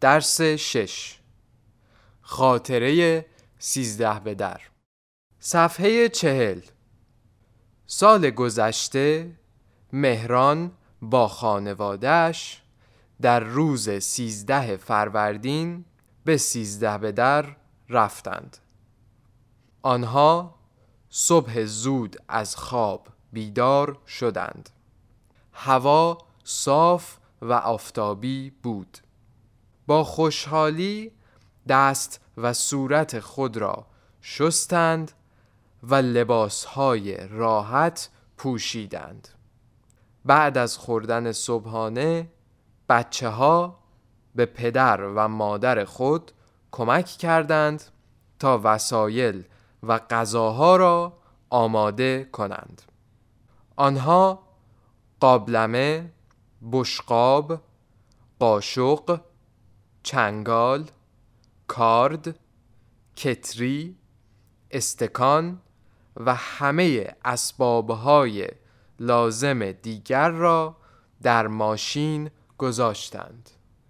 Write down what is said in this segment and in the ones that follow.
درس 6 خاطره 13 به در. صفحه 40. سال گذشته مهران با خانواده‌اش در روز 13 فروردین به 13 به در رفتند. آنها صبح زود از خواب بیدار شدند. هوا صاف و آفتابی بود. با خوشحالی دست و صورت خود را شستند و لباسهای راحت پوشیدند. بعد از خوردن صبحانه بچه ها به پدر و مادر خود کمک کردند تا وسایل و غذاها را آماده کنند. آنها قابلمه، بشقاب، قاشق، چنگال، کارد، کتری، استکان و همه اسبابهای لازم دیگر را در ماشین گذاشتند.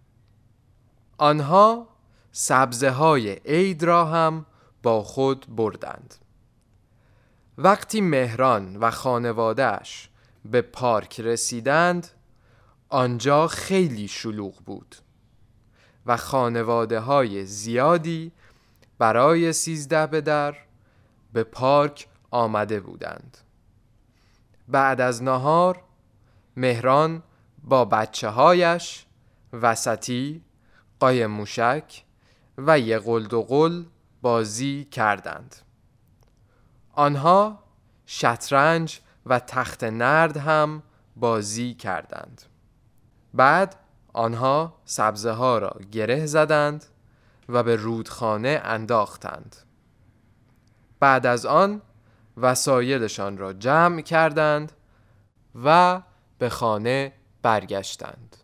آنها سبزه‌های عید را هم با خود بردند. وقتی مهران و خانواده‌اش به پارک رسیدند، آنجا خیلی شلوغ بود و خانواده‌های زیادی برای 13 به در به پارک آمده بودند. بعد از نهار مهران با بچه‌هایش وسطی، قایم موشک و یقلدوقل بازی کردند. آنها شطرنج و تخت نرد هم بازی کردند. بعد آنها سبزه ها را گره زدند و به رودخانه انداختند. بعد از آن وسایلشان را جمع کردند و به خانه برگشتند.